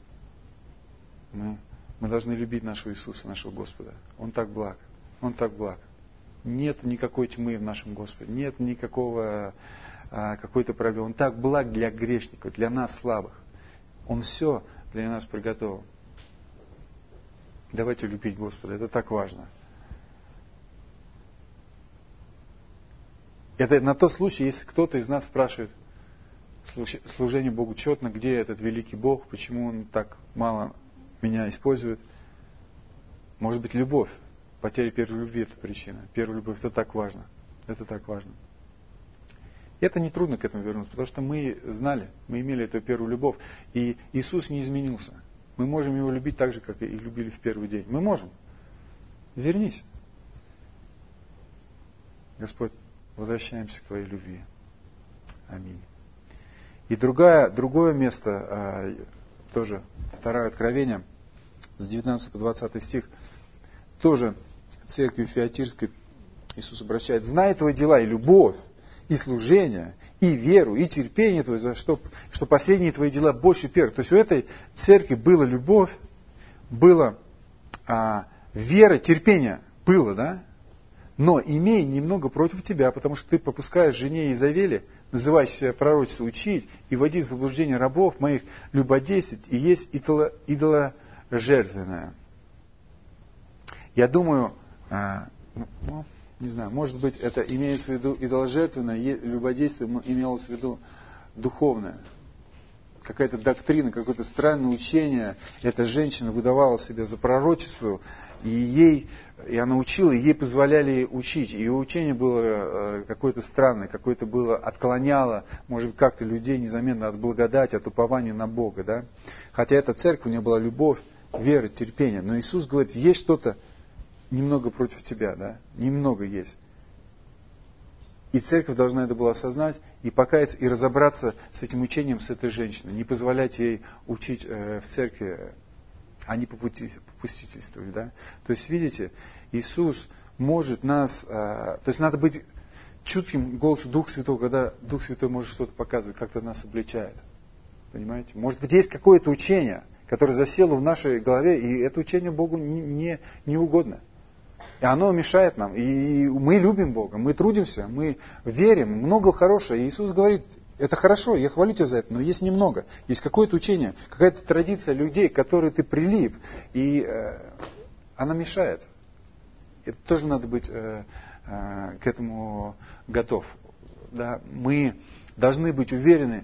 Speaker 1: Мы должны любить нашего Иисуса, нашего Господа. Он так благ. Он так благ. Нет никакой тьмы в нашем Господе. Нет никакого какой-то проблемы. Он так благ для грешников, для нас слабых. Он все для нас приготовил. Давайте любить Господа. Это так важно. Это на тот случай, если кто-то из нас спрашивает, служение Богу четно, где этот великий Бог, почему Он так мало меня использует. Может быть, любовь. Потеря первой любви – это причина. Первая любовь – это так важно. Это так важно. И это нетрудно к этому вернуться, потому что мы знали, мы имели эту первую любовь, и Иисус не изменился. Мы можем Его любить так же, как и любили в первый день. Мы можем. Вернись. Господь, возвращаемся к Твоей любви. Аминь. И другое место, тоже 2 Откровение, с 19 по 20 стих, тоже церкви Фиатирской Иисус обращает. «Знай твои дела и любовь, и служение, и веру, и терпение твое, что последние твои дела больше первых». То есть у этой церкви была любовь, была вера, терпение было, да? Но имей немного против тебя, потому что ты попускаешь жене Иезавели, называющей себя пророчицей, учить и вводить в заблуждение рабов моих, любодействовать и есть идоложертвенное. Я думаю, не знаю, может быть, это имеется в виду идоложертвенное, любодействие имелось в виду духовное. Какая-то доктрина, какое-то странное учение. Эта женщина выдавала себя за пророчицу, и она учила, и ей позволяли учить. Ее учение было какое-то странное, какое-то было отклоняло, может быть, как-то людей незаметно от благодати, от упования на Бога. Да? Хотя эта церковь, у нее была любовь, вера, терпение. Но Иисус говорит, есть что-то немного против тебя, да? Немного есть. И церковь должна это была осознать, и покаяться, и разобраться с этим учением, с этой женщиной. Не позволять ей учить в церкви, а не попустительствовать. Да? То есть, видите, Иисус, может нас... то есть надо быть чутким голосу Духа Святого, когда Дух Святой может что-то показывать, как-то нас обличает. Понимаете? Может быть, есть какое-то учение, которое засело в нашей голове, и это учение Богу не угодно. И оно мешает нам. И мы любим Бога, мы трудимся, мы верим, много хорошего. И Иисус говорит, это хорошо, я хвалю тебя за это, но есть немного. Есть какое-то учение, какая-то традиция людей, к которой ты прилип, и она мешает. Это тоже надо быть к этому готов. Да? Мы должны быть уверены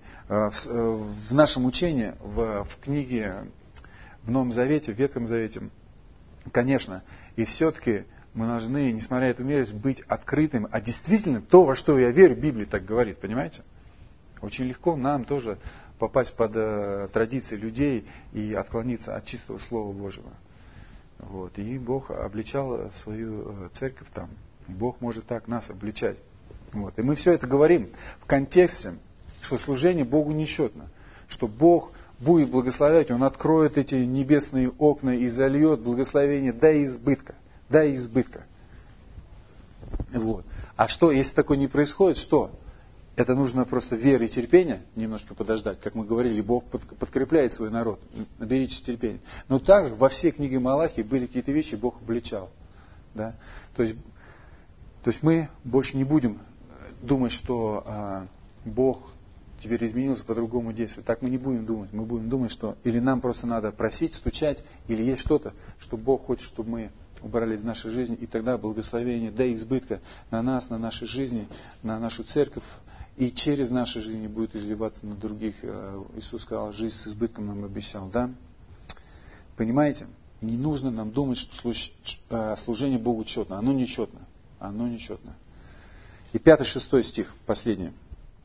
Speaker 1: в нашем учении, в книге, в Новом Завете, в Ветхом Завете. Конечно, и все-таки мы должны, несмотря на эту уверенность, быть открытым. А действительно, то, во что я верю, Библия так говорит, понимаете? Очень легко нам тоже попасть под традиции людей и отклониться от чистого Слова Божьего. Вот. И Бог обличал свою церковь там. И Бог может так нас обличать. Вот. И мы все это говорим в контексте, что служение Богу несчетно. Что Бог будет благословлять, Он откроет эти небесные окна и зальет благословение до избытка. До избытка. Вот. А что, если такое не происходит, что? Это нужно просто веры и терпения немножко подождать. Как мы говорили, Бог подкрепляет свой народ. Наберитесь терпения. Но также во всей книге Малахии были какие-то вещи, Бог обличал. Да? То есть мы больше не будем думать, что Бог теперь изменился, по-другому действует. Так мы не будем думать. Мы будем думать, что или нам просто надо просить, стучать, или есть что-то, что Бог хочет, чтобы мы убрали из нашей жизни, и тогда благословение до избытка на нас, на нашей жизни, на нашу церковь, и через наши жизни будет изливаться на других. Иисус сказал, жизнь с избытком нам обещал, да? Понимаете? Не нужно нам думать, что служение Богу четно. Оно нечетно. Оно нечетно. И 5-6 стих, последний.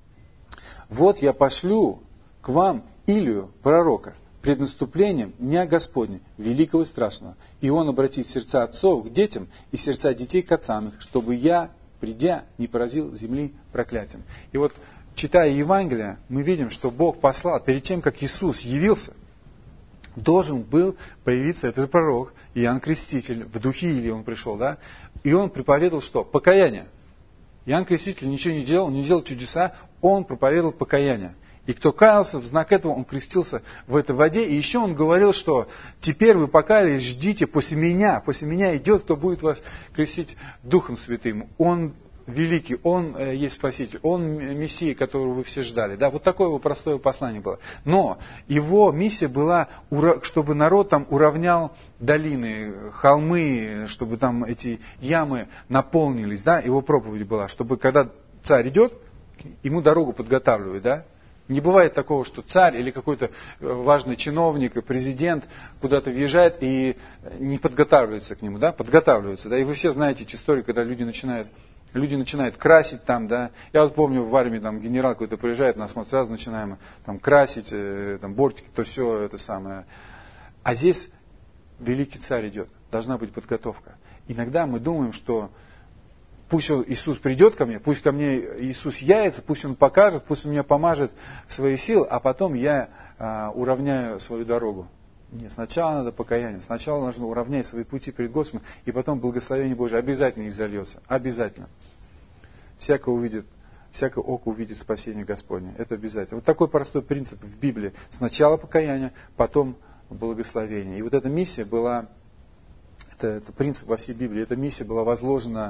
Speaker 1: «Вот я пошлю к вам Илию, пророка, пред наступлением Дня Господня, великого и страшного. И он обратит сердца отцов к детям и сердца детей к отцам их, чтобы я, придя, не поразил земли проклятием». И вот, читая Евангелие, мы видим, что Бог послал, перед тем, как Иисус явился, должен был появиться этот пророк, Иоанн Креститель, в духе Илии он пришел, да? И он проповедовал что? Покаяние. Иоанн Креститель ничего не делал, не делал чудеса, он проповедовал покаяние. И кто каялся, в знак этого он крестился в этой воде. И еще он говорил, что теперь вы покаялись, ждите после меня идет, кто будет вас крестить Духом Святым. Он великий, Он есть Спаситель, Он Мессия, которого вы все ждали. Да, вот такое его простое послание было. Но его миссия была, чтобы народ там уравнял долины, холмы, чтобы там эти ямы наполнились. Да? Его проповедь была, чтобы когда царь идет, ему дорогу подготавливают, да? Не бывает такого, что царь или какой-то важный чиновник, президент куда-то въезжает и не подготавливается к нему, да? Подготавливаются, да? И вы все знаете эти истории, когда люди начинают красить там, да? Я вот помню, в армии там генерал какой-то приезжает, нас смотрит, сразу начинаем там красить, там бортики, то все это самое. А здесь великий царь идет, должна быть подготовка. Иногда мы думаем, что пусть Иисус придет ко мне, пусть ко мне Иисус явится, пусть Он покажет, пусть Он меня помажет свои силы, а потом я уравняю свою дорогу. Нет, сначала надо покаяние, сначала нужно уравнять свои пути перед Господом, и потом благословение Божие обязательно изольется, обязательно. Всякое око увидит спасение Господне, это обязательно. Вот такой простой принцип в Библии. Сначала покаяние, потом благословение. И вот эта миссия была... Это принцип во всей Библии. Эта миссия была возложена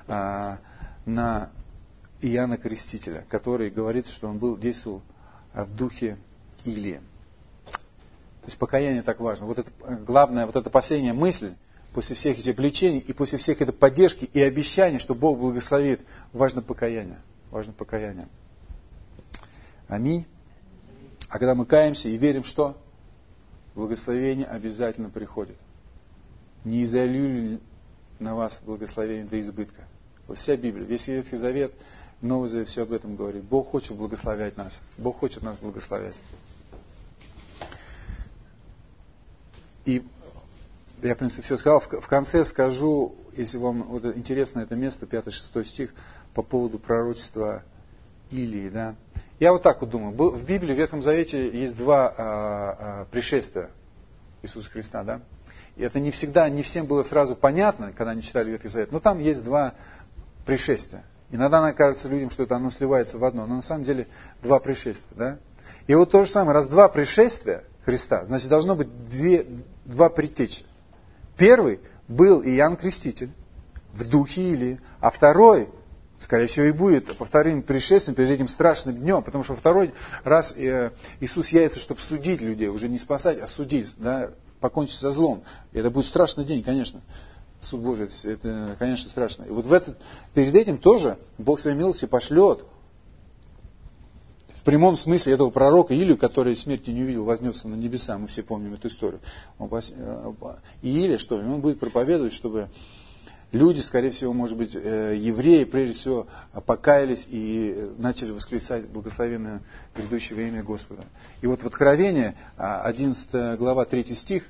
Speaker 1: на Иоанна Крестителя, который говорит, что он действовал в духе Илии. То есть покаяние так важно. Вот это главная, вот эта последняя мысль, после всех этих влечений и после всех этой поддержки и обещаний, что Бог благословит, важно покаяние. Важно покаяние. Аминь. А когда мы каемся и верим, что благословение обязательно приходит. Не изолью ли на вас благословение до избытка? Вот вся Библия, весь Ветхий Завет, Новый Завет, все об этом говорит. Бог хочет благословлять нас. Бог хочет нас благословлять. И я, в принципе, все сказал. В конце скажу, если вам вот интересно это место, 5-6 стих, по поводу пророчества Илии. Да? Я вот так вот думаю. В Библии, в Ветхом Завете есть два пришествия Иисуса Христа. Да? И это не всегда, не всем было сразу понятно, когда они читали Ветхий Завет. Но там есть два пришествия. Иногда нам кажется людям, что это оно сливается в одно, но на самом деле два пришествия. Да? И вот то же самое, раз два пришествия Христа, значит должно быть два предтечи. Первый был Иоанн Креститель в духе Илии, а второй, скорее всего, и будет по вторым пришествиям перед этим страшным днем, потому что второй раз Иисус явится, чтобы судить людей, уже не спасать, а судить, да, покончить со злом. И это будет страшный день, конечно. Суд Божий, это, конечно, страшно. И вот перед этим тоже Бог своей милости пошлет в прямом смысле этого пророка Илию, который смерти не увидел, вознесся на небеса. Мы все помним эту историю. И Илия, что ли, он будет проповедовать, чтобы люди, скорее всего, может быть, евреи, прежде всего, покаялись и начали восклицать благословенное грядущее имя Господа. И вот в Откровении, 11 глава, 3 стих,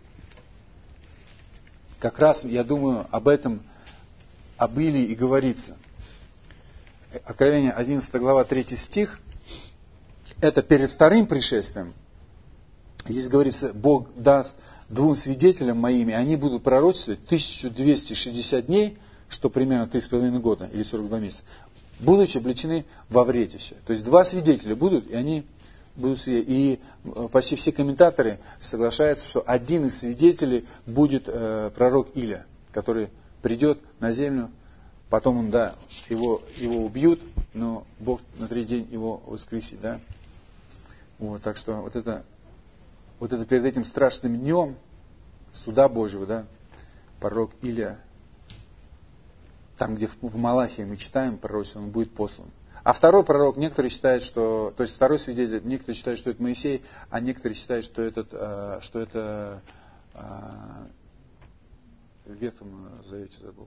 Speaker 1: как раз, я думаю, об этом, об Илии и говорится. Откровение 11 глава, 3 стих, это перед вторым пришествием. Здесь говорится, Бог даст двум свидетелям моими, они будут пророчествовать 1260 дней, что примерно 3,5 года или 42 месяца, будучи облечены во вретище. То есть два свидетеля будут, и они будут свидетели. И почти все комментаторы соглашаются, что один из свидетелей будет пророк Илия, который придет на землю, потом он, да, его убьют, но Бог на третий день его воскресит, да. Вот, так что вот это перед этим страшным днем суда Божьего, да, пророк Илия, там, где в Малахии мы читаем пророчество, он будет послан. А второй пророк, некоторые считают, что, то есть второй свидетель, некоторые считают, что это Моисей, а некоторые считают, что это в Ветхом Завете забыл.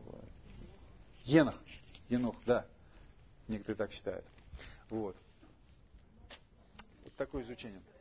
Speaker 1: Енох, да. Некоторые так считают. Вот такое изучение.